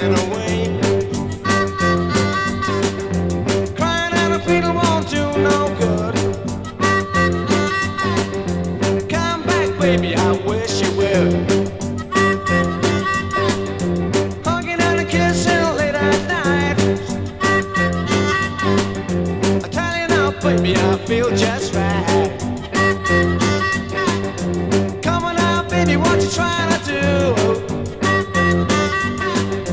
running away. Crying out, I feel it won't do no good. Come back, baby, I wish you would.